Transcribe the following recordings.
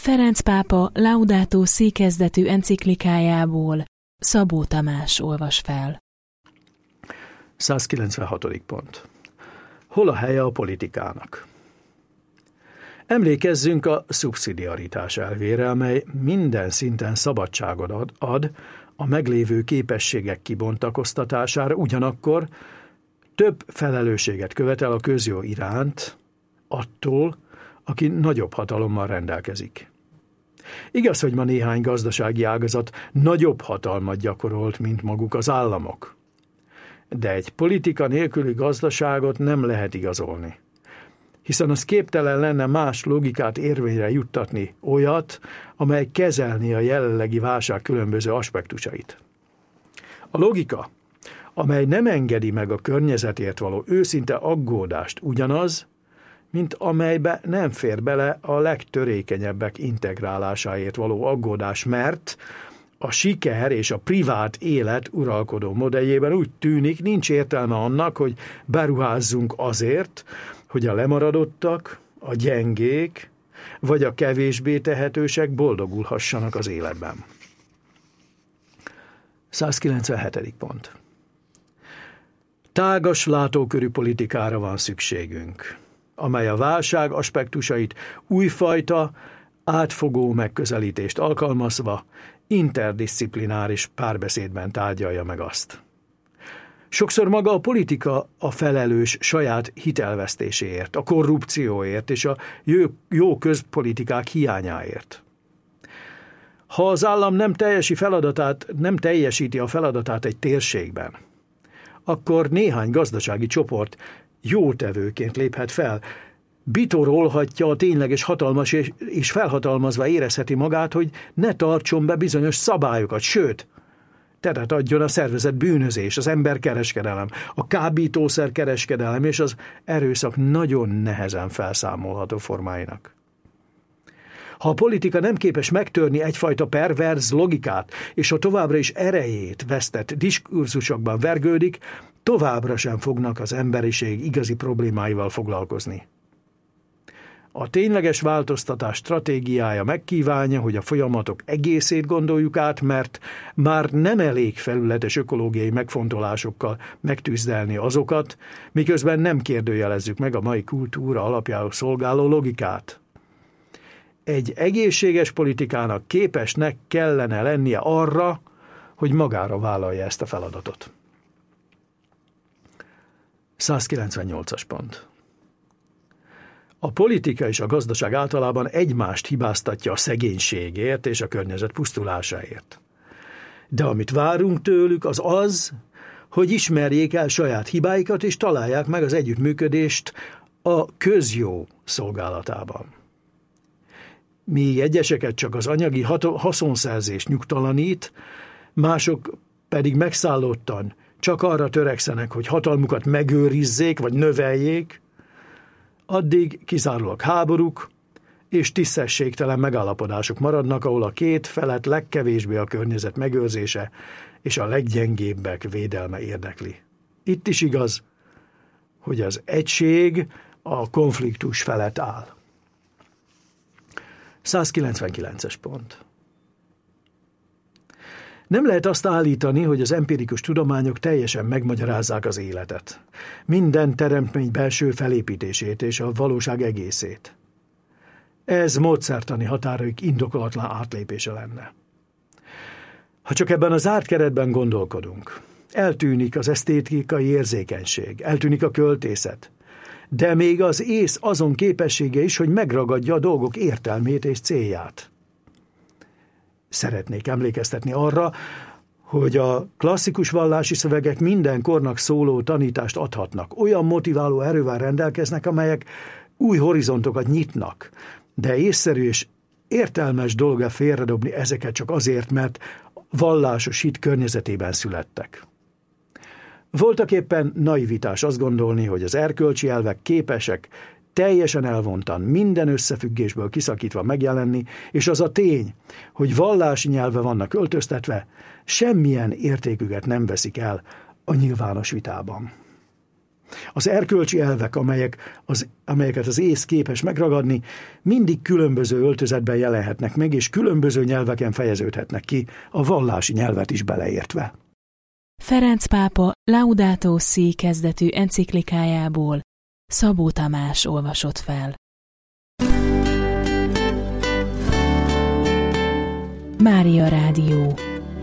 Ferenc pápa Laudato Si kezdetű enciklikájából Szabó Tamás olvas fel. 196. pont. Hol a helye a politikának? Emlékezzünk a szubszidiaritás elvére, amely minden szinten szabadságot ad a meglévő képességek kibontakoztatására, ugyanakkor több felelősséget követel a közjó iránt attól, aki nagyobb hatalommal rendelkezik. Igaz, hogy ma néhány gazdasági ágazat nagyobb hatalmat gyakorolt, mint maguk az államok. De egy politika nélküli gazdaságot nem lehet igazolni, hiszen az képtelen lenne más logikát érvényre juttatni, olyat, amely kezelni a jelenlegi válság különböző aspektusait. A logika, amely nem engedi meg a környezetért való őszinte aggódást, ugyanaz, mint amelybe nem fér bele a legtörékenyebbek integrálásáért való aggódás, mert a siker és a privát élet uralkodó modelljében úgy tűnik, nincs értelme annak, hogy beruházzunk azért, hogy a lemaradottak, a gyengék vagy a kevésbé tehetősek boldogulhassanak az életben. 197. pont. Tágas látókörű politikára van szükségünk, amely a válság aspektusait újfajta, átfogó megközelítést alkalmazva interdisziplináris párbeszédben tárgyalja meg azt. Sokszor maga a politika a felelős saját hitelvesztéséért, a korrupcióért és a jó közpolitikák hiányáért. Ha az állam nem teljesíti a feladatát egy térségben, akkor néhány gazdasági csoport jótevőként léphet fel, bitorolhatja a tényleges hatalmas és felhatalmazva érezheti magát, hogy ne tartson be bizonyos szabályokat, sőt, teret adjon a szervezett bűnözés, az emberkereskedelem, a kábítószerkereskedelem és az erőszak nagyon nehezen felszámolható formáinak. Ha a politika nem képes megtörni egyfajta perverz logikát, és a továbbra is erejét vesztett diskurzusokban vergődik, továbbra sem fognak az emberiség igazi problémáival foglalkozni. A tényleges változtatás stratégiája megkívánja, hogy a folyamatok egészét gondoljuk át, mert már nem elég felületes ökológiai megfontolásokkal megtűzdelni azokat, miközben nem kérdőjelezzük meg a mai kultúra alapjául szolgáló logikát. Egy egészséges politikának képesnek kellene lennie arra, hogy magára vállalja ezt a feladatot. 198. pont. A politika és a gazdaság általában egymást hibáztatja a szegénységért és a környezet pusztulásáért. De amit várunk tőlük, az az, hogy ismerjék el saját hibáikat és találják meg az együttműködést a közjó szolgálatában. Míg egyeseket csak az anyagi haszonszerzés nyugtalanít, mások pedig megszállottan csak arra törekszenek, hogy hatalmukat megőrizzék vagy növeljék, addig kizárólag háborúk és tisztességtelen megállapodások maradnak, ahol a két felet legkevésbé a környezet megőrzése és a leggyengébbek védelme érdekli. Itt is igaz, hogy az egység a konfliktus felett áll. 199. pont. Nem lehet azt állítani, hogy az empirikus tudományok teljesen megmagyarázzák az életet, minden teremtmény belső felépítését és a valóság egészét. Ez módszertani határaik indokolatlan átlépése lenne. Ha csak ebben a zárt keretben gondolkodunk, eltűnik az esztétikai érzékenység, eltűnik a költészet, de még az ész azon képessége is, hogy megragadja a dolgok értelmét és célját. Szeretnék emlékeztetni arra, hogy a klasszikus vallási szövegek minden kornak szóló tanítást adhatnak. Olyan motiváló erővel rendelkeznek, amelyek új horizontokat nyitnak, de észszerű és értelmes dolga félredobni ezeket csak azért, mert vallásos hit környezetében születtek. Voltaképpen naivitás azt gondolni, hogy az erkölcsi elvek képesek teljesen elvontan, minden összefüggésből kiszakítva megjelenni, és az a tény, hogy vallási nyelve vannak öltöztetve, semmilyen értéküket nem veszik el a nyilvános vitában. Az erkölcsi elvek, amelyeket az ész képes megragadni, mindig különböző öltözetben jelenhetnek meg, és különböző nyelveken fejeződhetnek ki, a vallási nyelvet is beleértve. Ferenc pápa Laudato Si kezdetű enciklikájából Szabó Tamás olvasott fel. Mária Rádió.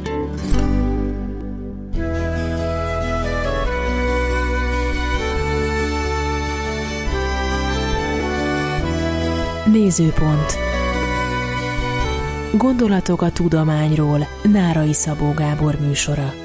Nézőpont. Gondolatok a tudományról. Nárai Szabó Gábor műsora.